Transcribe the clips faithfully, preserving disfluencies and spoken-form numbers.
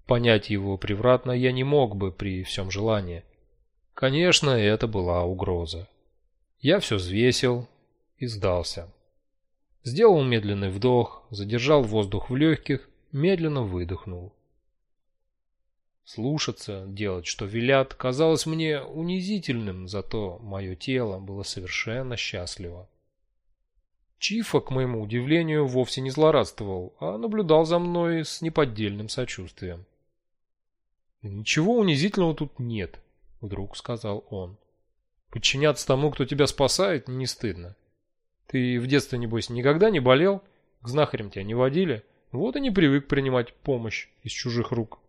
Понять его превратно я не мог бы при всем желании. Конечно, это была угроза. Я все взвесил и сдался. Сделал медленный вдох, задержал воздух в легких, медленно выдохнул. Слушаться, делать, что велят, казалось мне унизительным, зато мое тело было совершенно счастливо. Чифа, к моему удивлению, вовсе не злорадствовал, а наблюдал за мной с неподдельным сочувствием. «Ничего унизительного тут нет», — вдруг сказал он. «Подчиняться тому, кто тебя спасает, не стыдно. Ты в детстве, небось, никогда не болел? К знахарям тебя не водили? Вот и не привык принимать помощь из чужих рук».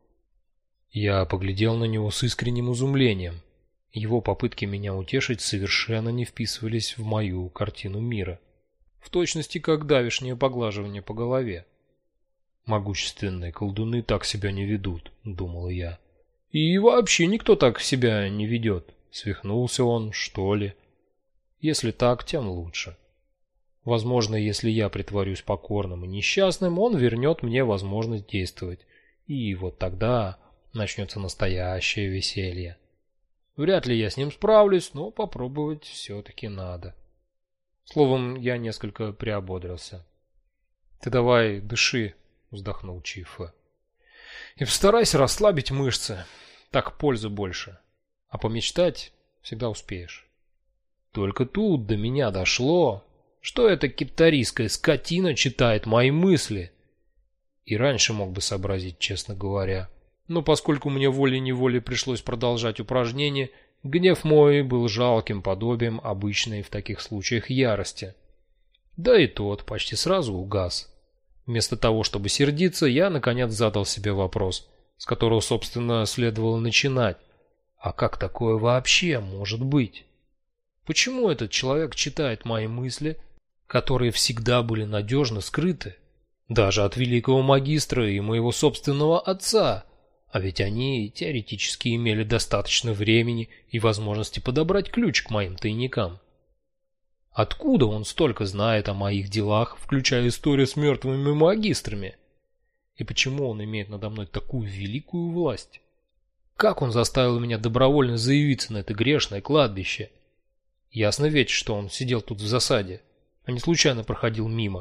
Я поглядел на него с искренним изумлением. Его попытки меня утешить совершенно не вписывались в мою картину мира. В точности, как давешнее поглаживание по голове. «Могущественные колдуны так себя не ведут», — думал я. «И вообще никто так себя не ведет. Свихнулся он, что ли? Если так, тем лучше. Возможно, если я притворюсь покорным и несчастным, он вернет мне возможность действовать. И вот тогда начнется настоящее веселье. Вряд ли я с ним справлюсь, но попробовать все-таки надо». Словом, я несколько приободрился. «Ты давай дыши», — вздохнул Чифа. «И постарайся расслабить мышцы, так пользы больше. А помечтать всегда успеешь». Только тут до меня дошло, что эта кипторийская скотина читает мои мысли. И раньше мог бы сообразить, честно говоря. Но поскольку мне волей-неволей пришлось продолжать упражнение, гнев мой был жалким подобием обычной в таких случаях ярости. Да и тот почти сразу угас. Вместо того, чтобы сердиться, я наконец задал себе вопрос, с которого, собственно, следовало начинать. А как такое вообще может быть? Почему этот человек читает мои мысли, которые всегда были надежно скрыты, даже от великого магистра и моего собственного отца? А ведь они теоретически имели достаточно времени и возможности подобрать ключ к моим тайникам. Откуда он столько знает о моих делах, включая историю с мертвыми магистрами? И почему он имеет надо мной такую великую власть? Как он заставил меня добровольно заявиться на это грешное кладбище? Ясно ведь, что он сидел тут в засаде, а не случайно проходил мимо.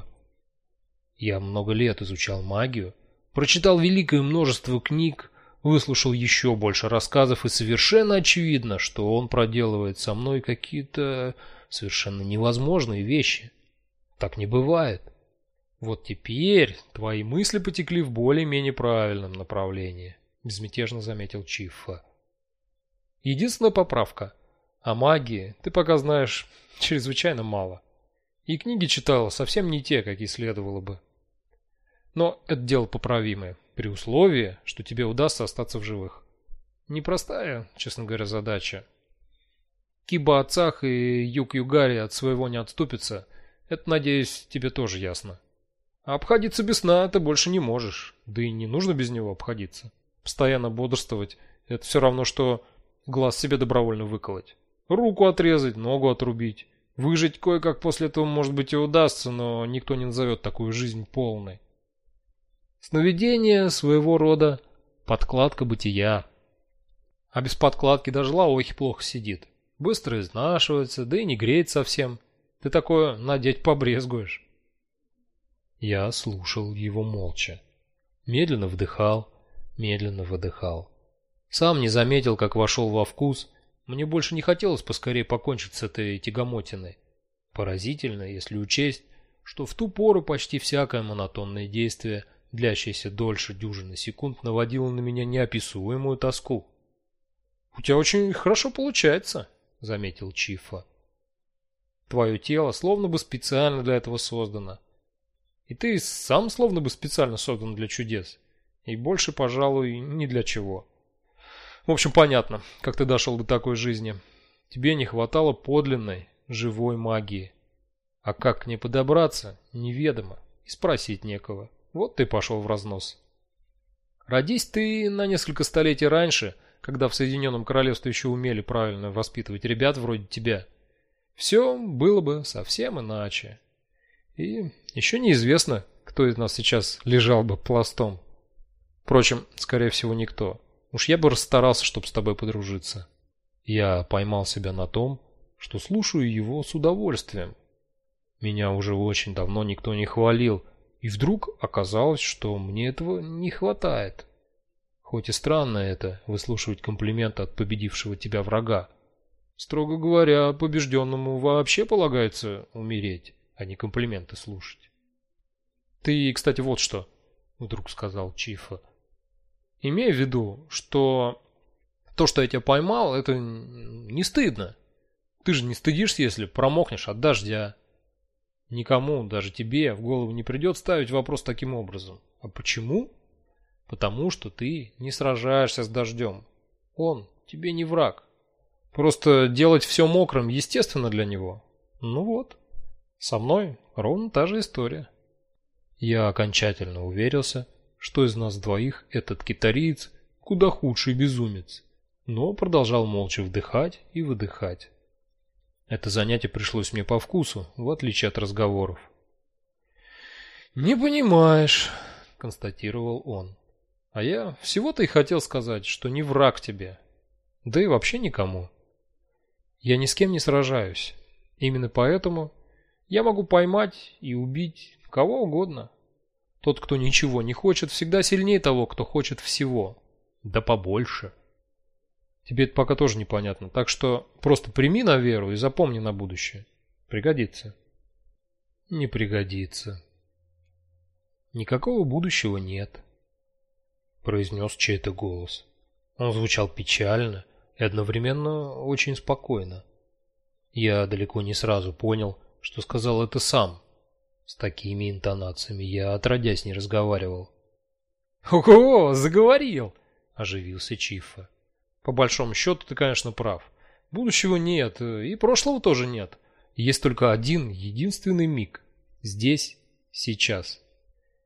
Я много лет изучал магию, прочитал великое множество книг, выслушал еще больше рассказов, и совершенно очевидно, что он проделывает со мной какие-то совершенно невозможные вещи. Так не бывает. Вот теперь твои мысли потекли в более-менее правильном направлении, безмятежно заметил Чифа. Единственная поправка: о магии ты пока знаешь чрезвычайно мало. И книги читал совсем не те, какие следовало бы. Но это дело поправимое, при условии, что тебе удастся остаться в живых. Непростая, честно говоря, задача. Киба-Ацах и Юг-Югари от своего не отступятся. Это, надеюсь, тебе тоже ясно. А обходиться без сна ты больше не можешь. Да и не нужно без него обходиться. Постоянно бодрствовать — это все равно, что глаз себе добровольно выколоть. Руку отрезать, ногу отрубить. Выжить кое-как после этого, может быть, и удастся, но никто не назовет такую жизнь полной. Сновидение своего рода подкладка бытия. А без подкладки даже лаохи плохо сидит. Быстро изнашивается, да и не греет совсем. Ты такое надеть побрезгуешь. Я слушал его молча. Медленно вдыхал, медленно выдыхал. Сам не заметил, как вошел во вкус. Мне больше не хотелось поскорее покончить с этой тягомотиной. Поразительно, если учесть, что в ту пору почти всякое монотонное действие, длящееся дольше дюжины секунд, наводило на меня неописуемую тоску. «У тебя очень хорошо получается», — заметил Чифа. «Твое тело словно бы специально для этого создано. И ты сам словно бы специально создан для чудес. И больше, пожалуй, ни для чего. В общем, понятно, как ты дошел до такой жизни. Тебе не хватало подлинной, живой магии. А как к ней подобраться, неведомо, и спросить некого. Вот ты пошел в разнос. Родись ты на несколько столетий раньше, когда в Соединенном Королевстве еще умели правильно воспитывать ребят вроде тебя, все было бы совсем иначе. И еще неизвестно, кто из нас сейчас лежал бы пластом. Впрочем, скорее всего, никто. Уж я бы расстарался, чтобы с тобой подружиться. Я поймал себя на том, что слушаю его с удовольствием. Меня уже очень давно никто не хвалил, и вдруг оказалось, что мне этого не хватает. Хоть и странно это, выслушивать комплименты от победившего тебя врага. Строго говоря, побежденному вообще полагается умереть, а не комплименты слушать. Ты, кстати, вот что, вдруг сказал Чифа. Имей в виду, что то, что я тебя поймал, это не стыдно. Ты же не стыдишься, если промокнешь от дождя. Никому, даже тебе, в голову не придет ставить вопрос таким образом. А почему? Потому что ты не сражаешься с дождем. Он тебе не враг. Просто делать все мокрым естественно для него. Ну вот, со мной ровно та же история. Я окончательно уверился, что из нас двоих этот китариец куда худший безумец, но продолжал молча вдыхать и выдыхать. Это занятие пришлось мне по вкусу, в отличие от разговоров. «Не понимаешь», — констатировал он. «А я всего-то и хотел сказать, что не враг тебе, да и вообще никому. Я ни с кем не сражаюсь. Именно поэтому я могу поймать и убить кого угодно. Тот, кто ничего не хочет, всегда сильнее того, кто хочет всего. Да побольше. Тебе это пока тоже непонятно, так что просто прими на веру и запомни на будущее. Пригодится». «Не пригодится». «Никакого будущего нет», — произнес чей-то голос. Он звучал печально и одновременно очень спокойно. Я далеко не сразу понял, что сказал это сам. С такими интонациями я отродясь не разговаривал. «Ого, заговорил!» – оживился Чифа. «По большому счету ты, конечно, прав. Будущего нет, и прошлого тоже нет. Есть только один единственный миг. Здесь, сейчас.